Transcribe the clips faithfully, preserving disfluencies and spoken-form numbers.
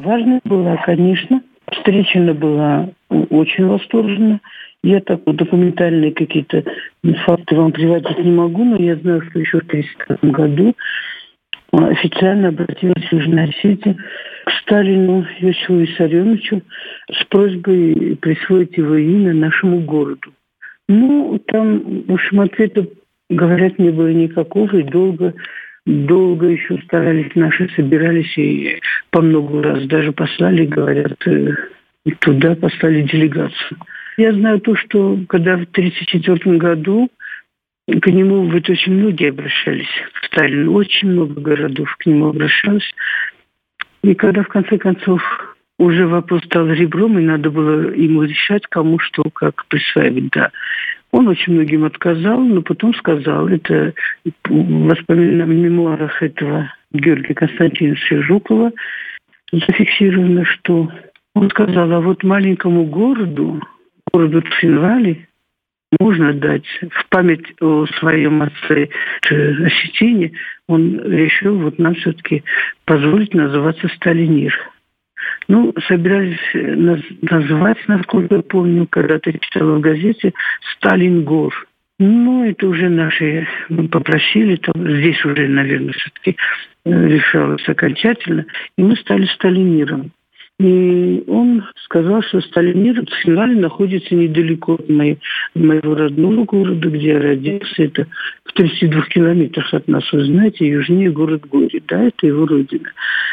важная была, конечно. Встречена была очень восторженно. Я так вот документальные какие-то факты вам приводить не могу, но я знаю, что еще в тысяча девятьсот тридцать пятом году официально обратилась Южная Осетия к Сталину Иосифу Виссарионовичу с просьбой присвоить его имя нашему городу. Ну, там, в общем, ответа, говорят, не было никакого, и долго, долго еще старались наши, собирались, и по много раз даже послали, говорят, туда послали делегацию. Я знаю то, что когда в тридцать четвёртом году к нему вот очень многие обращались, к Сталину, очень много городов к нему обращалось. И когда в конце концов уже вопрос стал ребром, и надо было ему решать, кому что, как присваивать, да. Он очень многим отказал, но потом сказал, это в воспоминаниях, в мемуарах этого Георгия Константиновича Жукова зафиксировано, что он сказал, а вот маленькому городу, городу Цхинвали, можно дать в память о своем отце Осетине, он решил вот нам все-таки позволить называться Сталинир. Ну, собирались назвать, насколько я помню, когда-то читала в газете, Сталингор. Ну, это уже наши мы попросили, там, здесь уже, наверное, все-таки решалось окончательно, и мы стали Сталиниром. И он сказал, что Сталинир, Цхинвали, находится недалеко от моей, моего родного города, где я родился. Это в тридцати двух километрах от нас, вы знаете, южнее город Гори. Да, это его родина.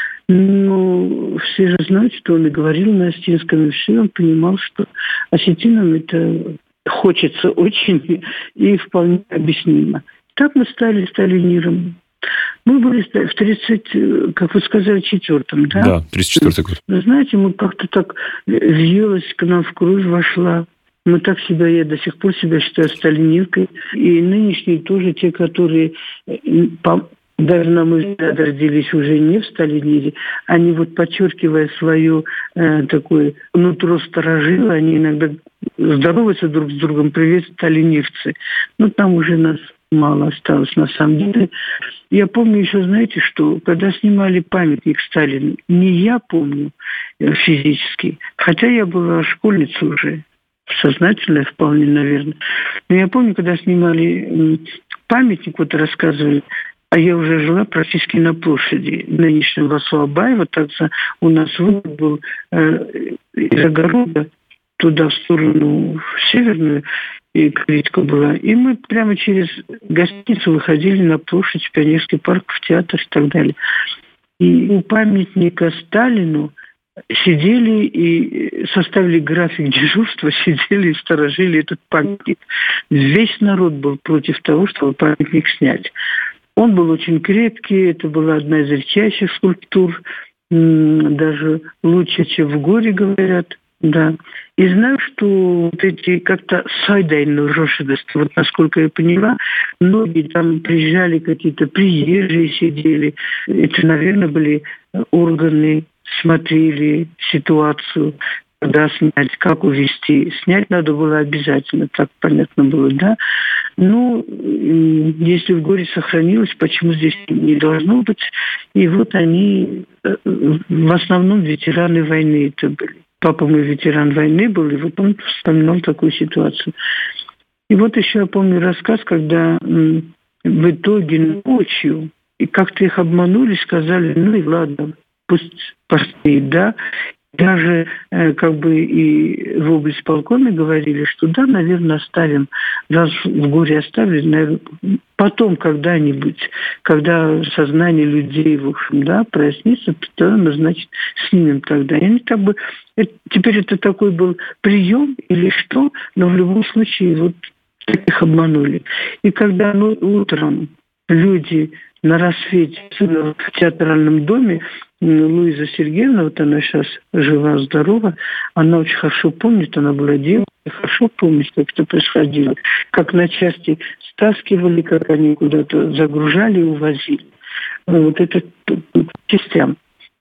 Но все же знают, что он и говорил на осетинском, и все, он понимал, что осетинам это хочется очень и вполне объяснимо. Так мы стали Сталиниром. Мы были в тридцать, как вы сказали, четвертом, да? Да, тридцать четвёртый год. Вы знаете, мы как-то так въелась к нам в кровь, вошла. Мы так себя, я до сих пор себя считаю сталиниркой. И нынешние тоже, те, которые, даже, на мой взгляд, родились уже не в Сталинире, они вот, подчеркивая свое э, такое нутро старожила, они иногда здороваются друг с другом, привет, сталинирцы. Ну, там уже нас мало осталось, на самом деле. Я помню еще, знаете, что когда снимали памятник Сталину, не я помню физически, хотя я была школьницей уже, сознательная вполне, наверное. Но я помню, когда снимали памятник, вот рассказывали, а я уже жила практически на площади нынешнего Васу-Абаева, тогда у нас выход был э, из огорода туда, в сторону в северную, и калитка была. И мы прямо через гостиницу выходили на площадь, в Пионерский парк, в театр и так далее. И у памятника Сталину сидели и составили график дежурства, сидели и сторожили этот памятник. Весь народ был против того, чтобы памятник снять. Он был очень крепкий, это была одна из редчайших скульптур, даже лучше, чем в Горе, говорят. Да. И знаю, что вот эти как-то сайдайные рошидости, вот насколько я поняла, многие там приезжали, какие-то приезжие сидели. Это, наверное, были органы, смотрели ситуацию, когда снять, как увезти. Снять надо было обязательно, так понятно было, да. Ну, если в Горе сохранилось, почему здесь не должно быть? И вот они, в основном ветераны войны это были. Папа мой ветеран войны был, и вот он вспоминал такую ситуацию. И вот еще я помню рассказ, когда м, в итоге ночью, и как-то их обманули, сказали, ну и ладно, пусть поспеет, да. Даже э, как бы и в облсполкоме говорили, что да, наверное, оставим, раз в Горе оставили, наверное, потом когда-нибудь, когда сознание людей, в общем, да, прояснится, то мы, значит, снимем тогда. И они как бы, это, теперь это такой был прием или что, но в любом случае вот их обманули. И когда ну, утром люди на рассвете в театральном доме, Луиза Сергеевна, вот она сейчас жива-здорова, она очень хорошо помнит, она была девушкой, хорошо помнит, как это происходило, как на части стаскивали, как они куда-то загружали и увозили. Вот это к частям.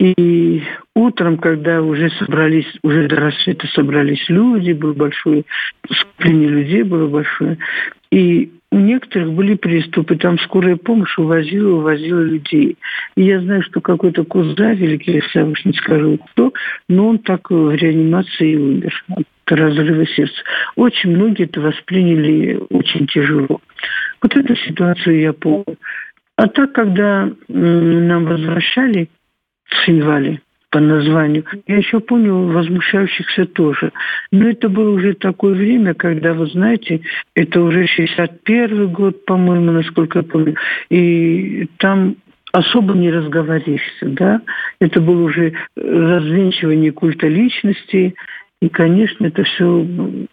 И утром, когда уже собрались, уже до рассвета собрались люди, было большое скопление людей, было большое, и у некоторых были приступы, там скорая помощь увозила, увозила людей. И я знаю, что какой-то кузда, великий я уж не скажу кто, но он так в реанимации и умер от разрыва сердца. Очень многие это восприняли очень тяжело. Вот эту ситуацию я помню. А так, когда нам возвращали с Цхинвали по названию, я еще помню возмущающихся тоже. Но это было уже такое время, когда, вы знаете, это уже шестьдесят первый год, по-моему, насколько я помню, и там особо не разговоришься, да. Это было уже развенчивание культа личности, и, конечно, это все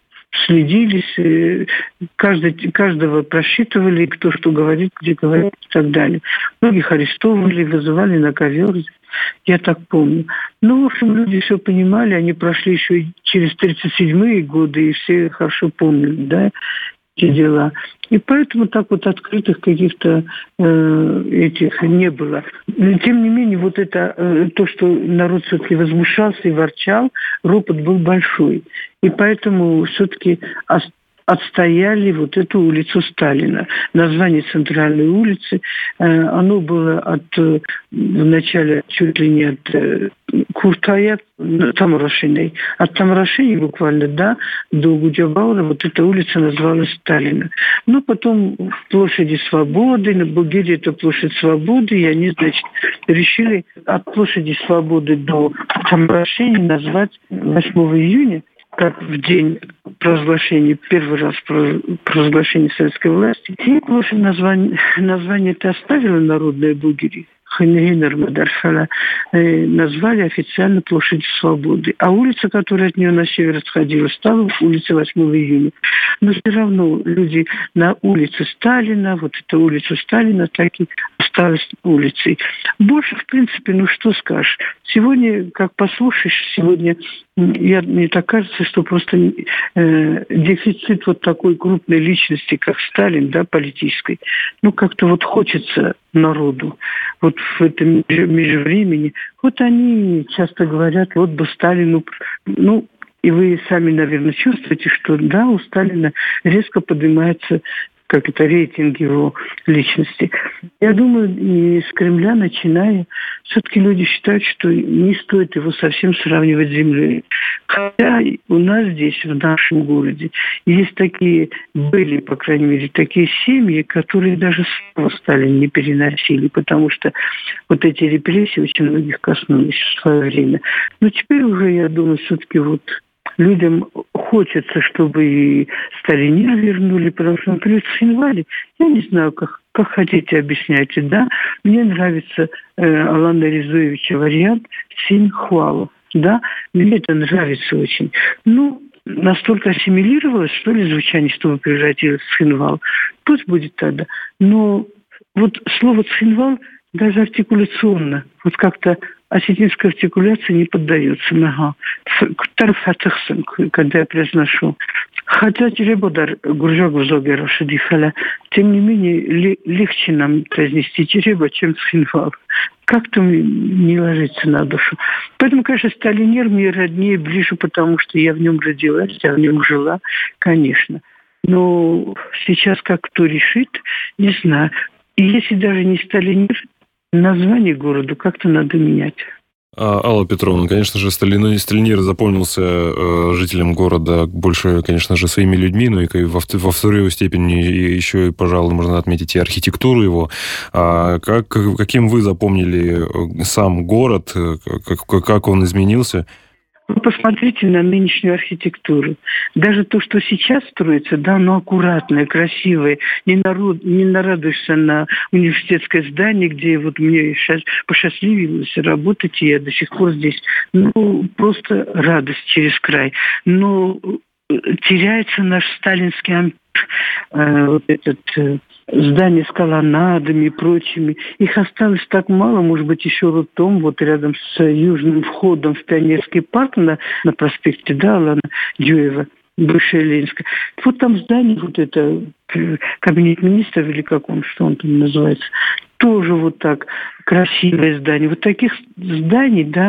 следились, каждый, каждого просчитывали, кто что говорит, где говорит и так далее. Многих арестовывали, вызывали на ковер, я так помню. Ну, в общем, люди все понимали, они прошли еще и через тридцать седьмые годы, и все хорошо помнили, да, эти дела. И поэтому так вот открытых каких-то э, этих не было. Но, тем не менее, вот это, э, то, что народ все-таки возмущался и ворчал, ропот был большой. И поэтому все-таки отстояли вот эту улицу Сталина. Название центральной улицы, э, оно было от, э, вначале чуть ли не от э, Куртая, Тамрашиной. От Тамрашини буквально, да, до Гуджабаура вот эта улица называлась Сталина. Но потом в площади Свободы, на Бугире это площадь Свободы, и они, значит, решили от площади Свободы до Тамрашини назвать восьмого июня, как в день провозглашения, первый раз провозглашения советской власти. И площадь название, название это оставила Народная Бугири. Ханигинер Мадархала назвали официально площадью Свободы. А улица, которая от нее на север отходила, стала улицей восьмого июня. Но все равно люди на улице Сталина, вот эта улица Сталина, так и осталась улицей. Больше, в принципе, ну что скажешь. Сегодня, как послушаешь, сегодня, я, мне так кажется, что просто э, дефицит вот такой крупной личности, как Сталин, да, политической, ну как-то вот хочется народу. Вот в этом межвремени. Вот они часто говорят, вот бы Сталину, ну, и вы сами, наверное, чувствуете, что да, у Сталина резко поднимается, как это, рейтинг его личности. Я думаю, и с Кремля начиная, все-таки люди считают, что не стоит его совсем сравнивать с землей. Хотя у нас здесь, в нашем городе, есть такие, были, по крайней мере, такие семьи, которые даже слова Сталина не переносили, потому что вот эти репрессии очень многих коснулись в свое время. Но теперь уже, я думаю, все-таки вот людям хочется, чтобы и Сталина вернули, потому что, например, в Цхинвале, я не знаю, как, как хотите, объясняйте, да, мне нравится э, Алана Резуевича вариант «Синхвала», да, мне это нравится очень. Ну, настолько ассимилировалось, что ли, звучание, чтобы превратилось в Цхинвал. Пусть будет тогда. Но вот слово «Цхинвал» даже артикуляционно, вот как-то осетинская артикуляция не поддается. Ага. Когда я произношу. Хотя Теребодар Гуржагу Зогера Шадифаля, тем не менее легче нам произнести Тереба, чем Цхинвал. Как-то не ложится на душу. Поэтому, конечно, Сталинер мне роднее, ближе, потому что я в нем родилась, я в нем жила, конечно. Но сейчас как кто решит, не знаю. И если даже не Сталинер, название городу как-то надо менять. А, Алла Петровна, конечно же, Сталин, Сталинер запомнился э, жителям города больше, конечно же, своими людьми, но и во, во второй степени еще, пожалуй, можно отметить и архитектуру его. А как, каким вы запомнили сам город, как, как он изменился? Вы посмотрите на нынешнюю архитектуру. Даже то, что сейчас строится, да, оно аккуратное, красивое. Не, народ, не нарадуешься на университетское здание, где вот мне сейчас посчастливилось работать, и я до сих пор здесь. Ну, просто радость через край. Но теряется наш сталинский ампир, э, вот этот... Э, здания с колоннадами и прочими. Их осталось так мало, может быть, еще рутом, вот рядом с южным входом в Пионерский парк на, на проспекте, да, Алана Дюева, бывшая Ленинская. Вот там здание, вот это, кабинет министров, или как он, что он там называется, тоже вот так красивое здание. Вот таких зданий, да,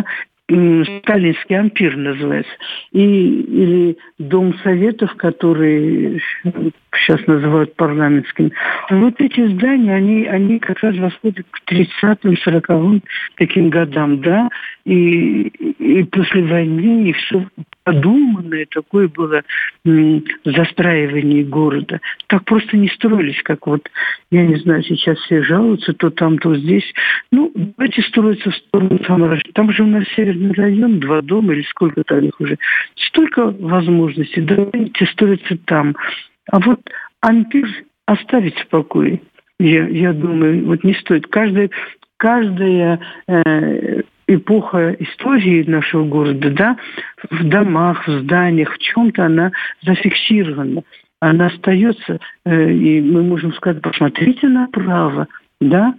Сталинский ампир называется, и, или Дом Советов, который сейчас называют парламентским. Вот эти здания, они, они как раз восходят к тридцатым, сороковым таким годам, да, и, и после войны, и все продуманное такое было м, застраивание города. Так просто не строились, как вот, я не знаю, сейчас все жалуются, то там, то здесь. Ну, давайте строиться в сторону Самары. Там же у нас северный район, два дома или сколько-то их уже. Столько возможностей, давайте строиться там. А вот ампир оставить в покое, я, я думаю, вот не стоит. Каждая, каждая э, эпоха истории нашего города, да, в домах, в зданиях, в чем-то она зафиксирована. Она остается, э, и мы можем сказать, посмотрите направо, да,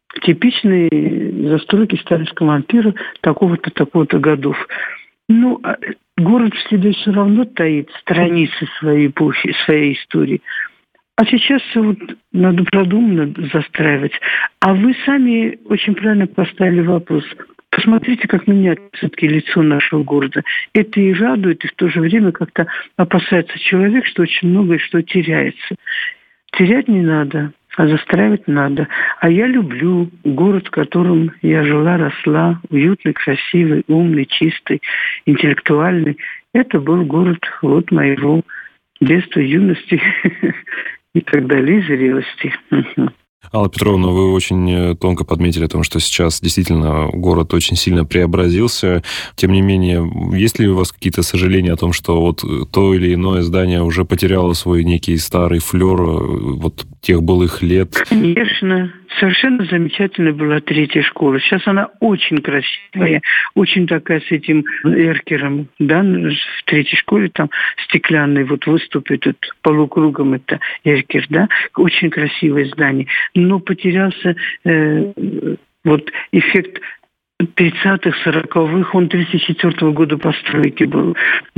типичные застройки сталинского ампира такого-то, такого-то годов. Ну, город в себе все равно таит страницы своей эпохи, своей истории. А сейчас все вот надо продуманно застраивать. А вы сами очень правильно поставили вопрос. Посмотрите, как меняется все-таки лицо нашего города. Это и радует, и в то же время как-то опасается человек, что очень многое что теряется. Терять не надо, а застраивать надо. А я люблю город, в котором я жила, росла, уютный, красивый, умный, чистый, интеллектуальный. Это был город вот моего детства, юности и так далее, и зрелости. Алла Петровна, вы очень тонко подметили о том, что сейчас действительно город очень сильно преобразился. Тем не менее, есть ли у вас какие-то сожаления о том, что вот то или иное здание уже потеряло свой некий старый флер вот тех былых лет? Конечно. Совершенно замечательная была третья школа. Сейчас она очень красивая, очень такая с этим эркером, да, в третьей школе там стеклянный вот выступ этот полукругом, это эркер, да, очень красивое здание. Но потерялся э, вот эффект тридцатых, сороковых, он тридцать четвёртого года постройки был,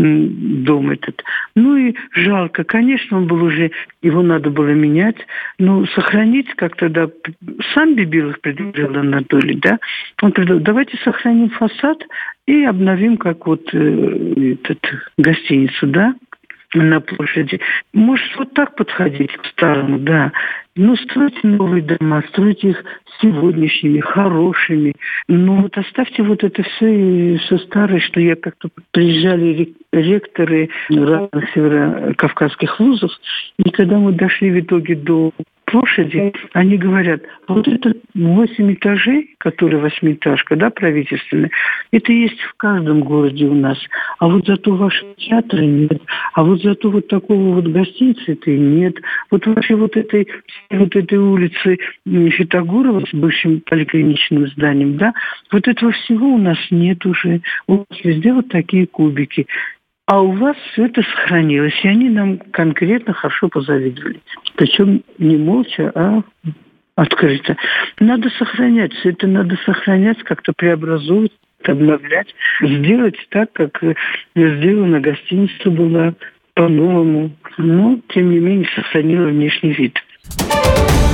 дом этот. Ну и жалко, конечно, он был уже, его надо было менять, но сохранить, как тогда сам Бибилов предложил Анатолий, да, он предложил, давайте сохраним фасад и обновим, как вот э, этот, гостиницу, да, на площади. Может, вот так подходить к старому, да. Ну, стройте новые дома, стройте их сегодняшними, хорошими. Но вот оставьте вот это все, и все старое, что я как-то приезжали ректоры разных северокавказских вузов, и когда мы дошли в итоге до площади, они говорят, вот это восемь этажей, которые восьмиэтажка, да, правительственная, это есть в каждом городе у нас. А вот зато вашего театра нет, а вот зато вот такого вот гостиницы-то и нет. Вот вашей вот этой, вот этой улицы Фитогорова с бывшим поликлиничным зданием, да, вот этого всего у нас нет уже. У нас везде вот такие кубики. А у вас все это сохранилось, и они нам конкретно хорошо позавидовали. Причем не молча, а открыто. Надо сохранять, все это надо сохранять, как-то преобразовывать, обновлять, сделать так, как сделана гостиница была по-новому. Но, тем не менее, сохранила внешний вид.